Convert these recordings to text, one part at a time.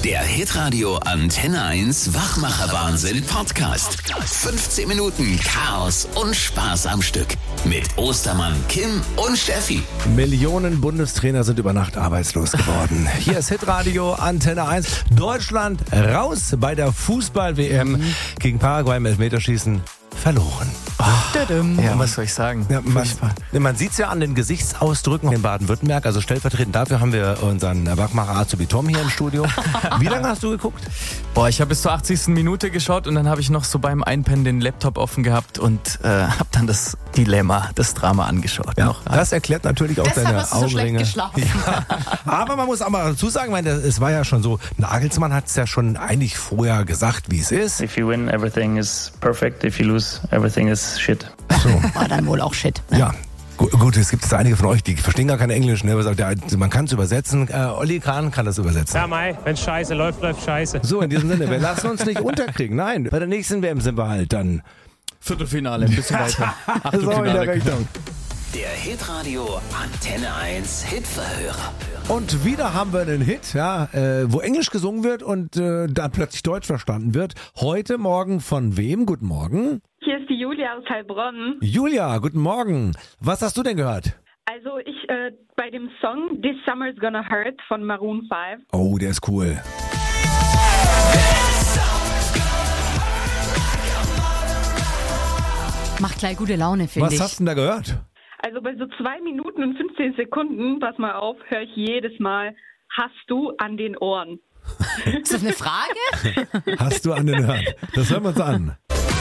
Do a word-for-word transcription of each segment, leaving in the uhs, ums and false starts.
Der Hitradio Antenne eins Wachmacher-Wahnsinn Podcast. fünfzehn Minuten Chaos und Spaß am Stück. Mit Ostermann, Kim und Steffi. Millionen Bundestrainer sind über Nacht arbeitslos geworden. Hier ist Hitradio Antenne eins. Deutschland raus bei der Fußball-W M mhm. gegen Paraguay im Elfmeterschießen. Verloren. Oh. Ja, was soll ich sagen? Ja, man man sieht es ja an den Gesichtsausdrücken in Baden-Württemberg. Also stellvertretend dafür haben wir unseren Wachmacher Azubi Tom hier im Studio. Wie lange hast du geguckt? Boah, ich habe bis zur achtzigsten Minute geschaut und dann habe ich noch so beim Einpennen den Laptop offen gehabt und äh, habe dann das Dilemma, das Drama angeschaut. Ja, noch. Das erklärt natürlich auch Deshalb deine hast du so Augenringe. schlecht geschlafen. Ja. Aber man muss auch mal dazu sagen, meine, es war ja schon so, Nagelsmann hat es ja schon eigentlich vorher gesagt, wie es ist. If you win, everything is perfect. If you lose, everything is shit. So. War dann wohl auch Shit. Ne? Ja. Gut, es gibt jetzt einige von euch, die verstehen gar kein Englisch, ne? Man kann es übersetzen. Äh, Olli Kahn kann das übersetzen. Ja, Mai, wenn scheiße läuft, läuft scheiße. So, in diesem Sinne, wir lassen uns nicht unterkriegen. Nein, bei der nächsten W M sind wir halt dann Viertelfinale, ein bisschen weiter. So in der Richtung. Der Hitradio Antenne eins Hitverhörer. Und wieder haben wir einen Hit, ja, äh, wo Englisch gesungen wird und äh, dann plötzlich Deutsch verstanden wird. Heute Morgen von wem? Guten Morgen. Hier ist die Julia aus Heilbronn. Julia, guten Morgen. Was hast du denn gehört? Also ich äh, bei dem Song This Summer's Gonna Hurt von Maroon five. Oh, der ist cool. Macht gleich gute Laune, finde ich. Was hast du denn da gehört? Also bei so zwei Minuten und fünfzehn Sekunden, pass mal auf, höre ich jedes Mal, hast du an den Ohren. Ist das eine Frage? Hast du an den Ohren? Das hören wir uns an.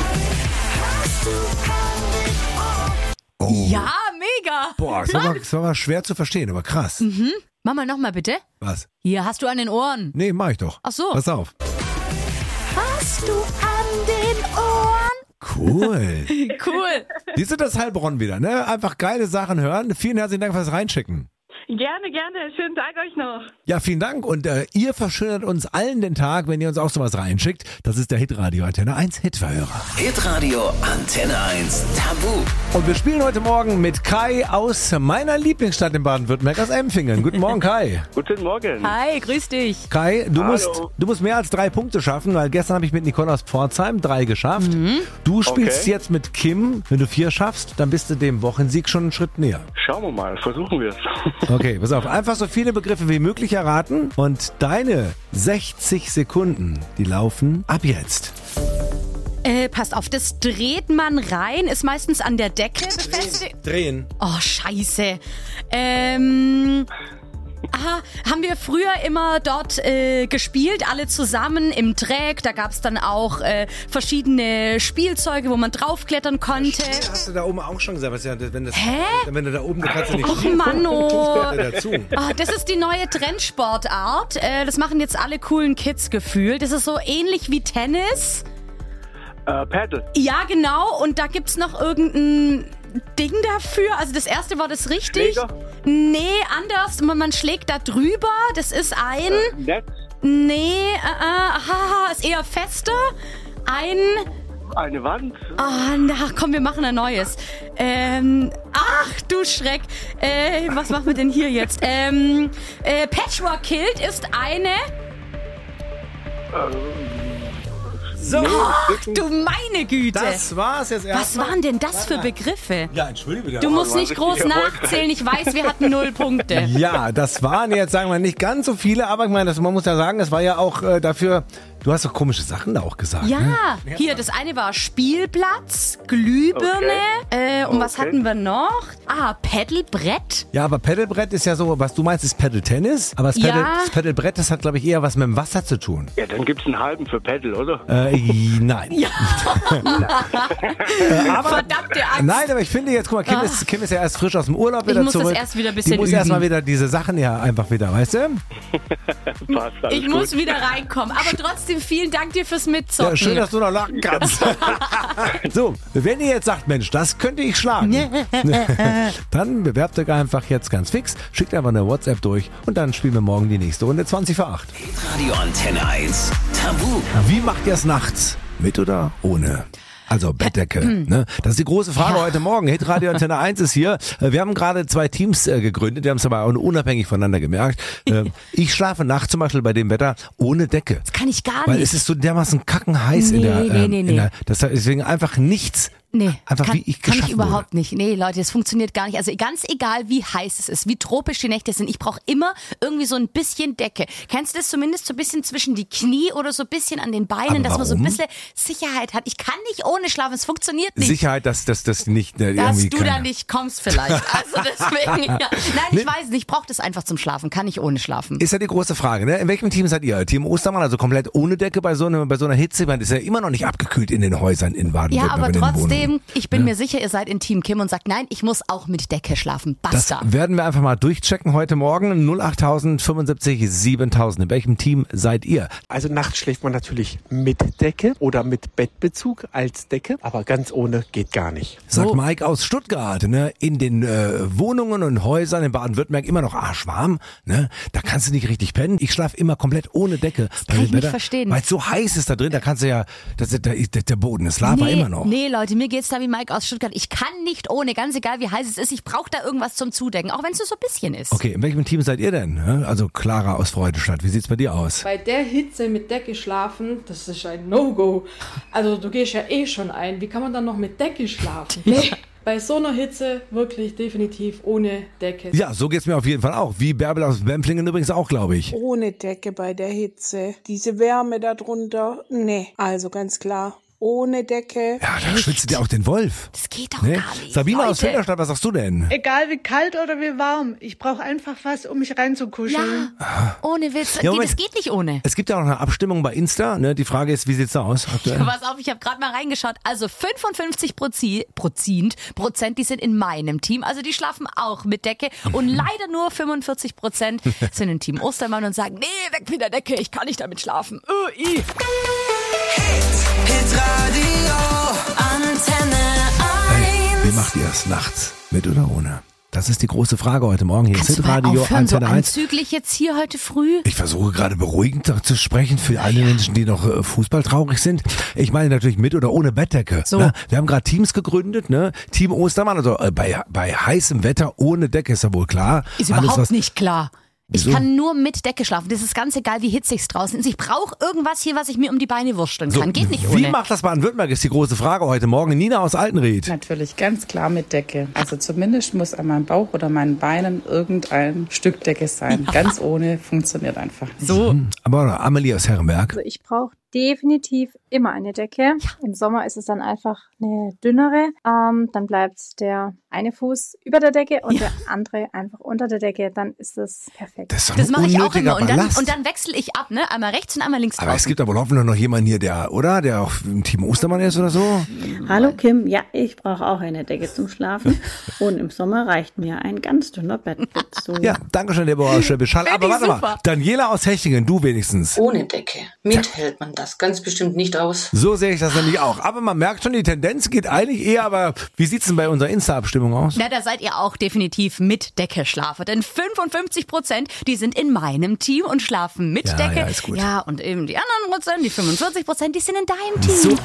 Oh. Ja, mega. Boah, das war, mal, das war mal schwer zu verstehen, aber krass. Mhm. Mach mal nochmal bitte. Was? Hier, hast du an den Ohren. Nee, mach ich doch. Ach so. Pass auf. Hast du an den Ohren? Cool. Cool. Siehst du das Heilbronn wieder, ne? Einfach geile Sachen hören. Vielen herzlichen Dank fürs Reinschicken. Gerne, gerne. Schönen Tag euch noch. Ja, vielen Dank. Und äh, ihr verschönert uns allen den Tag, wenn ihr uns auch sowas reinschickt. Das ist der Hitradio Antenne eins Hitverhörer. Hitradio Antenne eins Tabu. Und wir spielen heute Morgen mit Kai aus meiner Lieblingsstadt in Baden-Württemberg, aus Empfingen. Guten Morgen, Kai. Guten Morgen. Hi, grüß dich. Kai, du Hallo. musst, du musst mehr als drei Punkte schaffen, weil gestern habe ich mit Nicole aus Pforzheim drei geschafft. Mhm. Du spielst Okay. jetzt mit Kim. Wenn du vier schaffst, dann bist du dem Wochensieg schon einen Schritt näher. Schauen wir mal, versuchen wir es. Okay, pass auf. Einfach so viele Begriffe wie möglich erraten. Und deine sechzig Sekunden, die laufen ab jetzt. Äh, passt auf, das dreht man rein, ist meistens an der Decke befestigt. Drehen. Oh, scheiße. Ähm... Aha, haben wir früher immer dort äh, gespielt, alle zusammen im Dreck. Da gab es dann auch äh, verschiedene Spielzeuge, wo man draufklettern konnte. Hast du da oben auch schon gesagt? Was ja, wenn das, Hä? Wenn du da oben, da kannst du nicht. Och, Manno. Das gehört dazu. Ah, das ist die neue Trendsportart. Äh, das machen jetzt alle coolen Kids gefühlt. Das ist so ähnlich wie Tennis. Äh, Paddle. Ja, genau. Und da gibt's noch irgendein Ding dafür. Also das erste war das richtig. Schläger? Nee, anders. Man, man schlägt da drüber. Das ist ein... Äh, Netz. Nee, äh, äh, haha, ist eher fester. Ein... Eine Wand. Ah, na, komm, wir machen ein neues. Ähm, ach, du Schreck. Äh, was machen wir denn hier jetzt? Ähm, äh, Patchwork Kilt ist eine... So, Ach, du meine Güte. das war's jetzt Was erstmal. waren denn das für Begriffe? Ja, entschuldige bitte. Du musst waren nicht richtig groß erfolgreich. nachzählen. Ich weiß, wir hatten null Punkte. Ja, das waren jetzt, sagen wir, nicht ganz so viele, aber ich meine, das, man muss ja sagen, es war ja auch äh, dafür, du hast doch komische Sachen da auch gesagt. Ne? Ja, hier, das eine war Spielplatz, Glühbirne. Äh, und was Okay. hatten wir noch? Ah, Pedalbrett. Ja, aber Pedalbrett ist ja so, was du meinst, ist Pedal-Tennis, aber das, Ja. Pedal, das Pedalbrett, das hat, glaube ich, eher was mit dem Wasser zu tun. Ja, dann gibt's einen halben für Paddle, oder? Äh, nein. Ja. aber, Verdammte Angst. Nein, aber ich finde jetzt, guck mal, Kim, Ah. ist, Kim ist ja erst frisch aus dem Urlaub wieder Ich muss das zurück. erst wieder ein Die bisschen muss üben. erst mal wieder diese Sachen ja einfach wieder, weißt du? Passt, alles Ich gut. muss wieder reinkommen. Aber trotzdem vielen Dank dir fürs Mitzocken. Ja, schön, dass du noch lachen kannst. So, wenn ihr jetzt sagt, Mensch, das könnte ich schlagen, dann bewerbt euch einfach jetzt ganz fix, schickt einfach eine WhatsApp durch und dann spielen wir morgen die nächste Runde zwanzig vor acht. Hitradio Antenne eins Tabu. Wie macht ihr es nachts? Mit oder ohne? Also Bettdecke. Ne? Das ist die große Frage ja. heute Morgen. Hitradio Antenne eins ist hier. Wir haben gerade zwei Teams äh, gegründet. Wir haben es aber auch unabhängig voneinander gemerkt. Äh, ich schlafe nachts zum Beispiel bei dem Wetter ohne Decke. Das kann ich gar Weil nicht. es ist so dermaßen kackenheiß nee, in der, nee, ähm, nee, nee. in der das, deswegen einfach nichts. Nee, einfach kann, wie ich kann ich geschaffen überhaupt wurde. nicht. Nee, Leute, das funktioniert gar nicht. Also ganz egal, wie heiß es ist, wie tropisch die Nächte sind, ich brauche immer irgendwie so ein bisschen Decke. Kennst du das zumindest so ein bisschen zwischen die Knie oder so ein bisschen an den Beinen, Aber dass man so ein warum? bisschen Sicherheit hat? Ich kann nicht ohne schlafen, es funktioniert nicht. Sicherheit, dass das dass nicht äh, Dass irgendwie du keine- da nicht kommst vielleicht. Also deswegen, ja. Nein, ich weiß nicht, ich brauche das einfach zum Schlafen, kann ich ohne schlafen. Ist ja die große Frage, ne? In welchem Team seid ihr? Team Ostermann, also komplett ohne Decke bei so einer, bei so einer Hitze? Man ist ja immer noch nicht abgekühlt in den Häusern in Baden-Württemberg. Ja, aber in den trotzdem, Wohnungen. ich bin Ja. mir sicher, ihr seid in Team Kim und sagt, nein, ich muss auch mit Decke schlafen. Das Basta. werden wir einfach mal durchchecken heute Morgen. null acht fünfundsiebzig siebentausend. In welchem Team seid ihr? Also nachts schläft man natürlich mit Decke oder mit Bettbezug als Decke, aber ganz ohne geht gar nicht. Sagt Mike aus Stuttgart, ne? In den äh, Wohnungen und Häusern in Baden-Württemberg immer noch arschwarm, ne? Da kannst du nicht richtig pennen. Ich schlafe immer komplett ohne Decke. kann ich nicht verstehen. Weil es so heiß ist da drin, da kannst du ja, das, der, der, der Boden ist Lava nee, immer noch. Nee, Leute, mir geht's da wie Mike aus Stuttgart. Ich kann nicht ohne, ganz egal wie heiß es ist. Ich brauche da irgendwas zum Zudecken, auch wenn es nur so ein bisschen ist. Okay, in welchem Team seid ihr denn? ne? Also Clara aus Freudenstadt, wie sieht's bei dir aus? Bei der Hitze mit Decke schlafen, das ist ein No-Go. Also du gehst ja eh schon ein. Wie kann man dann noch mit Decke schlafen? Nee. Bei so einer Hitze wirklich definitiv ohne Decke. Ja, so geht's mir auf jeden Fall auch. Wie Bärbel aus Bemplingen übrigens auch, glaube ich. Ohne Decke bei der Hitze. Diese Wärme darunter, nee. Also ganz klar, ohne Decke. Ja, da schwitzt dir auch den Wolf. Das geht doch Ne? gar nicht. Sabina Leute. aus Felderstadt, was sagst du denn? Egal wie kalt oder wie warm, ich brauche einfach was, um mich reinzukuscheln. Ja, ohne Witz. Ja, geht, Moment. das geht nicht ohne. Es gibt ja auch noch eine Abstimmung bei Insta. Ne? Die Frage ist, wie sieht's da aus aktuell? Pass auf, ich habe gerade mal reingeschaut. Also fünfundfünfzig Prozent, Prozent, die sind in meinem Team. Also die schlafen auch mit Decke. Und leider nur fünfundvierzig Prozent sind im Team Ostermann und sagen, nee, weg mit der Decke, ich kann nicht damit schlafen. Uh, i. Hitradio Antenne eins. Wie macht ihr es nachts? Mit oder ohne? Das ist die große Frage heute Morgen. Hier Kannst ist du mal Hitradio aufhören, so Antenne eins. anzüglich jetzt hier heute früh? Ich versuche gerade beruhigend zu sprechen für alle Menschen, die noch äh, fußballtraurig sind. Ich meine natürlich mit oder ohne Bettdecke. So. Ne? Wir haben gerade Teams gegründet, ne? Team Ostermann, also äh, bei, bei heißem Wetter ohne Decke ist ja wohl klar. Ist Alles, überhaupt was- nicht klar. Ich Wieso? kann nur mit Decke schlafen. Das ist ganz egal, wie hitzig es draußen ist. Ich brauche irgendwas hier, was ich mir um die Beine wursteln kann. Geht nicht Wie ohne. macht das Baden-Württemberg, ist die große Frage heute Morgen. Nina aus Altenried. Natürlich, ganz klar mit Decke. Also zumindest muss an meinem Bauch oder meinen Beinen irgendein Stück Decke sein. Ganz ohne funktioniert einfach nicht. So. Aber Amelie aus Herrenberg. Also ich brauche definitiv immer eine Decke. Im Sommer ist es dann einfach eine dünnere. Ähm, dann bleibt der eine Fuß über der Decke und Ja. der andere einfach unter der Decke. Dann ist das perfekt. Das ist doch Das ein mache ich auch unnötiger immer. Und dann, Ballast. und dann wechsle ich ab, ne? Einmal rechts und einmal links Aber es draußen. gibt aber hoffentlich noch jemanden hier, der, oder? Der auch im Team Ostermann ist oder so? Hallo Kim, ja, ich brauche auch eine Decke zum Schlafen und im Sommer reicht mir ein ganz dünner Bettbezug. Ja, danke schön, Deborah Schöbischall. Find Aber ich warte mal, super. Daniela aus Hechingen, du wenigstens. Ohne Decke. Mit hält man das ganz bestimmt nicht aus. So sehe ich das nämlich auch. Aber man merkt schon, die Tendenz geht eigentlich eher, aber wie sieht's denn bei unserer Insta-Abstimmung aus? Na, da seid ihr auch definitiv mit Decke schlafen. Denn fünfundfünfzig Prozent, die sind in meinem Team und schlafen mit Ja, Decke. ja, ist gut. Ja, und eben die anderen Prozent, die fünfundvierzig Prozent, die sind in deinem Team. So.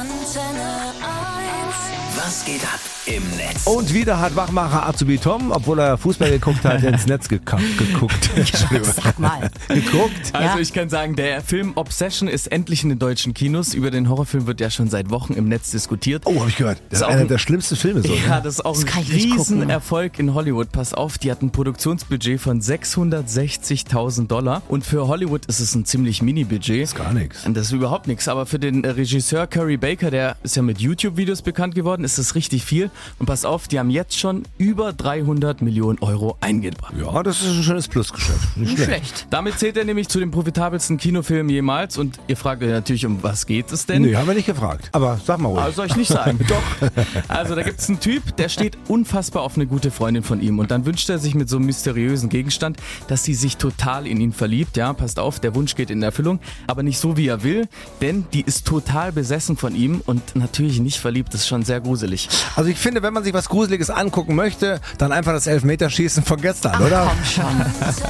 Was geht ab im Netz? Und wieder hat Wachmacher Azubi Tom, obwohl er Fußball geguckt hat, ins Netz geka- geguckt. Sag mal. Geguckt? Also ich kann sagen, der Film Obsession ist endlich in den deutschen Kinos. Über den Horrorfilm wird ja schon seit Wochen im Netz diskutiert. Oh, habe ich gehört. Das ist auch einer ein- der schlimmsten Filme so. Ja, Ne? das ist auch Das ein kann ich nicht gucken. Riesenerfolg in Hollywood. Pass auf, die hatten ein Produktionsbudget von sechshundertsechzigtausend Dollar. Und für Hollywood ist es ein ziemlich Mini-Budget. Das ist gar nichts. Das ist überhaupt nichts. Aber für den äh, Regisseur Curry Baker, der ist ja mit YouTube-Videos bekannt geworden, ist das richtig viel. Und pass auf, die haben jetzt schon über dreihundert Millionen Euro eingebracht. Ja, das ist ein schönes Plusgeschäft. Nicht schlecht. Schlecht. Damit zählt er nämlich zu den profitabelsten Kinofilmen jemals. Und ihr fragt euch natürlich, um was geht es denn? Nee, haben wir nicht gefragt. Aber sag mal ruhig. Aber soll ich nicht sagen. Doch. Also da gibt's einen Typ, der steht unfassbar auf eine gute Freundin von ihm. Und dann wünscht er sich mit so einem mysteriösen Gegenstand, dass sie sich total in ihn verliebt. Ja, passt auf, der Wunsch geht in Erfüllung. Aber nicht so, wie er will. Denn die ist total besessen von ihm und natürlich nicht verliebt. Das ist schon sehr gruselig. Also ich finde, wenn man sich was Gruseliges angucken möchte, dann einfach das Elfmeterschießen von gestern, Ach, oder? komm schon.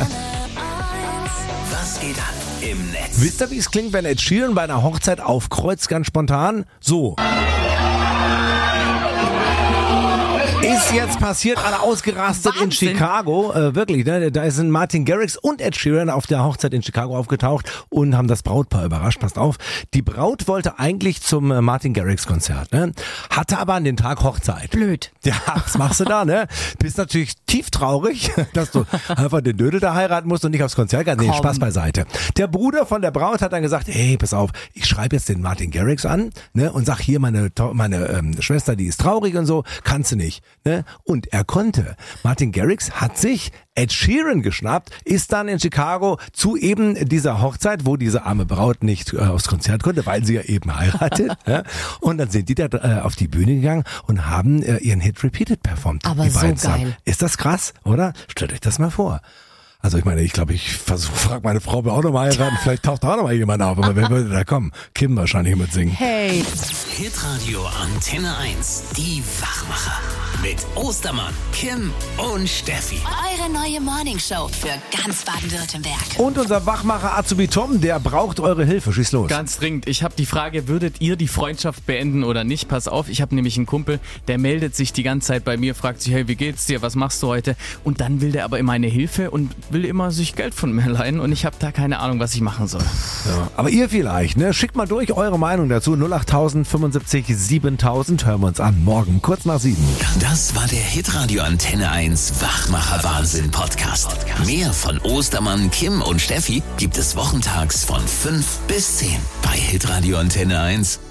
Was geht ab im Netz? Wisst ihr, wie es klingt, wenn Ed Sheeran bei einer Hochzeit aufkreuzt, ganz spontan? So. ist jetzt passiert? Alle ausgerastet Wahnsinn. in Chicago. Äh, wirklich, ne? Da sind Martin Garrix und Ed Sheeran auf der Hochzeit in Chicago aufgetaucht und haben das Brautpaar überrascht. Passt auf. Die Braut wollte eigentlich zum äh, Martin Garrix Konzert, ne? Hatte aber an den Tag Hochzeit. Blöd. Ja, was machst du da, ne? Bist natürlich tief traurig, dass du einfach den Dödel da heiraten musst und nicht aufs Konzert kannst. Nee, Komm. Spaß beiseite. Der Bruder von der Braut hat dann gesagt, hey, pass auf, ich schreibe jetzt den Martin Garrix an, ne? Und sag hier, meine, To- meine ähm, Schwester, die ist traurig und so, kannst du nicht, ne? Und er konnte. Martin Garrix hat sich Ed Sheeran geschnappt, ist dann in Chicago zu eben dieser Hochzeit, wo diese arme Braut nicht äh, aufs Konzert konnte, weil sie ja eben heiratet. Ja? Und dann sind die da äh, auf die Bühne gegangen und haben äh, ihren Hit Repeated performt. Aber die so beiden zusammen. geil. Ist das krass, oder? Stellt euch das mal vor. Also ich meine, ich glaube, ich versuche, frag meine Frau, ob wir auch noch mal heiraten. Vielleicht taucht da auch noch mal jemand auf. Aber wer würde da kommen? Kim wahrscheinlich mit singen. Hey. Hitradio Antenne eins. Die Wachmacher. Mit Ostermann, Kim und Steffi. Eure neue Morningshow für ganz Baden-Württemberg. Und unser Wachmacher Azubi Tom, der braucht eure Hilfe. Schieß los. Ganz dringend. Ich habe die Frage, würdet ihr die Freundschaft beenden oder nicht? Pass auf, ich habe nämlich einen Kumpel, der meldet sich die ganze Zeit bei mir, fragt sich, hey, wie geht's dir, was machst du heute? Und dann will der aber immer eine Hilfe und will immer sich Geld von mir leihen und ich habe da keine Ahnung, was ich machen soll. Ja, aber ihr vielleicht, ne? Schickt mal durch eure Meinung dazu. null acht fünfundsiebzig siebentausend. Hören wir uns an. Morgen kurz nach sieben. Das war der Hitradio Antenne eins Wachmacher Wahnsinn Podcast. Mehr von Ostermann, Kim und Steffi gibt es wochentags von fünf bis zehn bei Hitradio Antenne eins.